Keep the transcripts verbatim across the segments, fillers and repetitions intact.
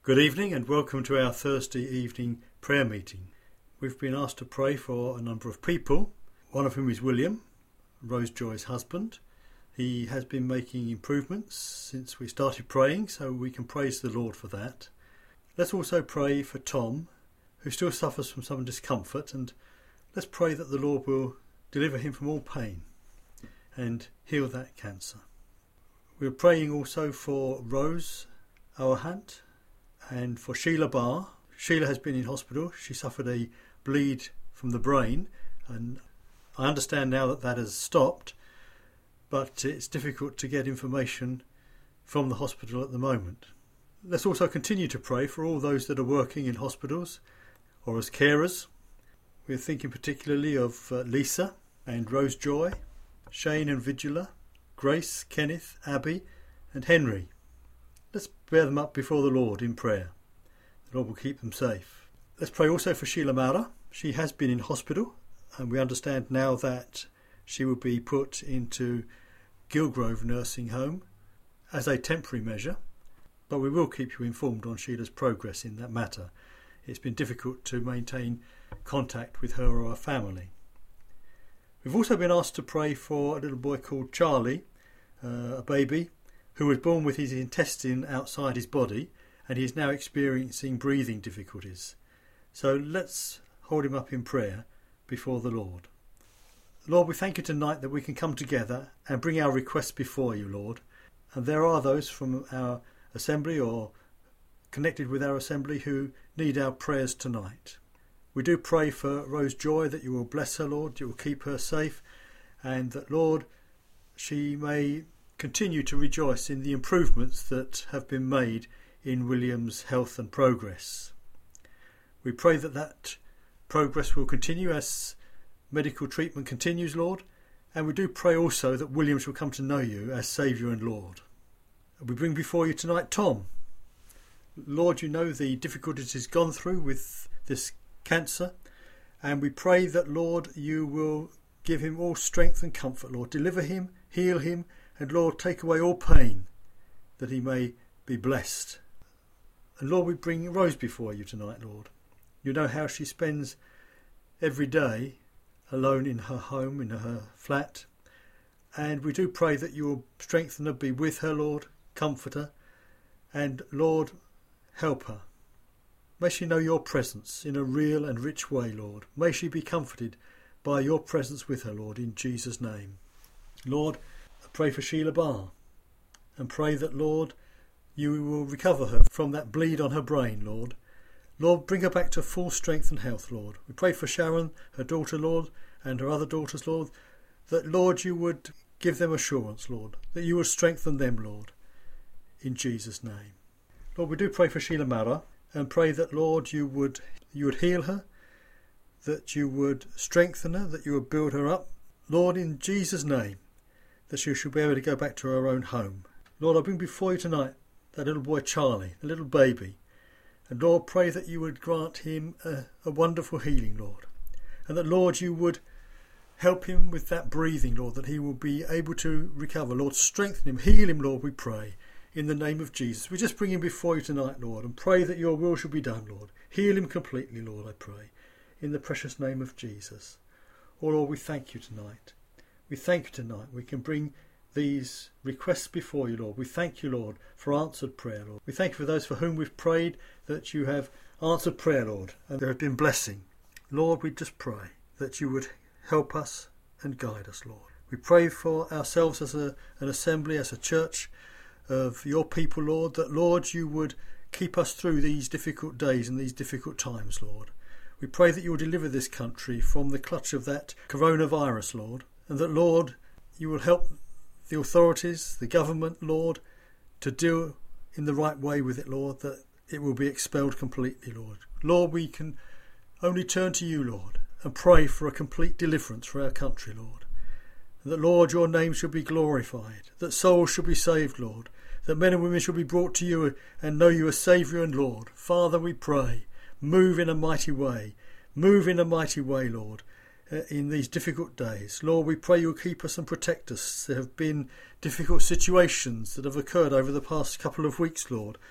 Good evening and welcome to our Thursday evening prayer meeting. We've been asked to pray for a number of people, one of whom is William, Rose Joy's husband. He has been making improvements since we started praying, so we can praise the Lord for that. Let's also pray for Tom, who still suffers from some discomfort, and let's pray that the Lord will deliver him from all pain and heal that cancer. We're praying also for Rose Auerhant and for Sheila Barr. Sheila has been in hospital. She suffered a bleed from the brain, and I understand now that that has stopped, but it's difficult to get information from the hospital at the moment. Let's also continue to pray for all those that are working in hospitals or as carers. We're thinking particularly of uh, Lisa and Rose Joy, Shane and Vigila, Grace, Kenneth, Abby and Henry. Let's bear them up before the Lord in prayer. The Lord will keep them safe. Let's pray also for Sheila Mara. She has been in hospital, and we understand now that she will be put into Gilgrove Nursing Home as a temporary measure, but we will keep you informed on Sheila's progress in that matter. It's been difficult to maintain contact with her or her family. We've also been asked to pray for a little boy called Charlie, uh, a baby, who was born with his intestine outside his body, and he is now experiencing breathing difficulties. So let's hold him up in prayer before the Lord. Lord, we thank you tonight that we can come together and bring our requests before you, Lord. And there are those from our assembly or connected with our assembly who need our prayers tonight. We do pray for Rose Joy that you will bless her, Lord, you will keep her safe, and that, Lord, she may continue to rejoice in the improvements that have been made in William's health and progress. We pray that that progress will continue as medical treatment continues, Lord, and we do pray also that Williams will come to know you as Saviour and Lord. We bring before you tonight Tom. Lord, you know the difficulties he's gone through with this cancer, and we pray that, Lord, you will give him all strength and comfort, Lord. Deliver him, heal him, and Lord, take away all pain, that he may be blessed. And Lord, we bring Rose before you tonight, Lord. You know how she spends every day alone in her home, in her flat. And we do pray that you will strengthen her, be with her, Lord, comfort her, and Lord, help her. May she know your presence in a real and rich way, Lord. May she be comforted by your presence with her, Lord, in Jesus' name. Lord, I pray for Sheila Barr and pray that, Lord, you will recover her from that bleed on her brain, Lord. Lord, bring her back to full strength and health, Lord. We pray for Sharon, her daughter, Lord, and her other daughters, Lord, that, Lord, you would give them assurance, Lord, that you would strengthen them, Lord, in Jesus' name. Lord, we do pray for Sheila Mara and pray that, Lord, you would you would heal her, that you would strengthen her, that you would build her up, Lord, in Jesus' name, that she shall be able to go back to her own home. Lord, I bring before you tonight that little boy Charlie, the little baby, and Lord, pray that you would grant him a, a wonderful healing, Lord, and that, Lord, you would help him with that breathing, Lord, that he will be able to recover. Lord, strengthen him, heal him, Lord, we pray, in the name of Jesus. We just bring him before you tonight, Lord, and pray that your will shall be done, Lord. Heal him completely, Lord, I pray, in the precious name of Jesus. Oh, Lord, we thank you tonight. We thank you tonight. We can bring these requests before you, Lord. We thank you, Lord, for answered prayer, Lord. We thank you for those for whom we've prayed, that you have answered prayer, Lord, and there have been blessing. Lord, we just pray that you would help us and guide us, Lord. We pray for ourselves as a, an assembly, as a church of your people, Lord, that, Lord, you would keep us through these difficult days and these difficult times, Lord. We pray that you will deliver this country from the clutch of that coronavirus, Lord, and that, Lord, you will help the authorities, the government, Lord, to deal in the right way with it, Lord, that it will be expelled completely, Lord. Lord, we can only turn to you, Lord, and pray for a complete deliverance for our country, Lord. And that, Lord, your name shall be glorified, that souls shall be saved, Lord, that men and women shall be brought to you and know you as Saviour and Lord. Father, we pray, move in a mighty way, move in a mighty way, Lord, in these difficult days. Lord, we pray you'll keep us and protect us. There have been difficult situations that have occurred over the past couple of weeks, Lord,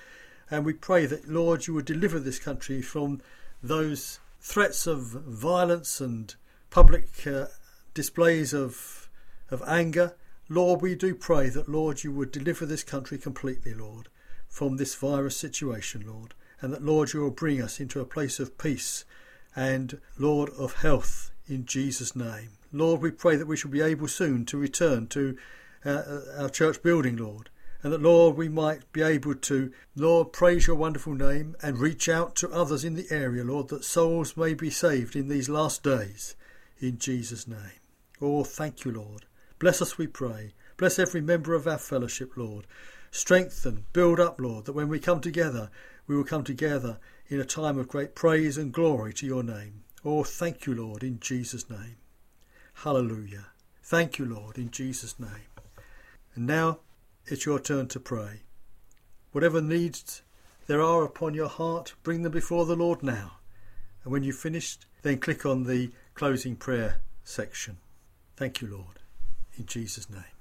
And we pray that, Lord, you would deliver this country from those threats of violence and public uh, displays of of anger. Lord, we do pray that, Lord, you would deliver this country completely, Lord, from this virus situation, Lord, and that, Lord, you will bring us into a place of peace and, Lord, of health in Jesus' name. Lord, we pray that we shall be able soon to return to uh, our church building, Lord, and that, Lord, we might be able to, Lord, praise your wonderful name and reach out to others in the area, Lord, that souls may be saved in these last days, in Jesus' name. Oh, thank you, Lord. Bless us, we pray. Bless every member of our fellowship, Lord. Strengthen, build up, Lord, that when we come together, we will come together in a time of great praise and glory to your name. Oh, thank you, Lord, in Jesus' name. Hallelujah. Thank you, Lord, in Jesus' name. And now it's your turn to pray. Whatever needs there are upon your heart, bring them before the Lord now. And when you've finished, then click on the closing prayer section. Thank you, Lord, in Jesus' name.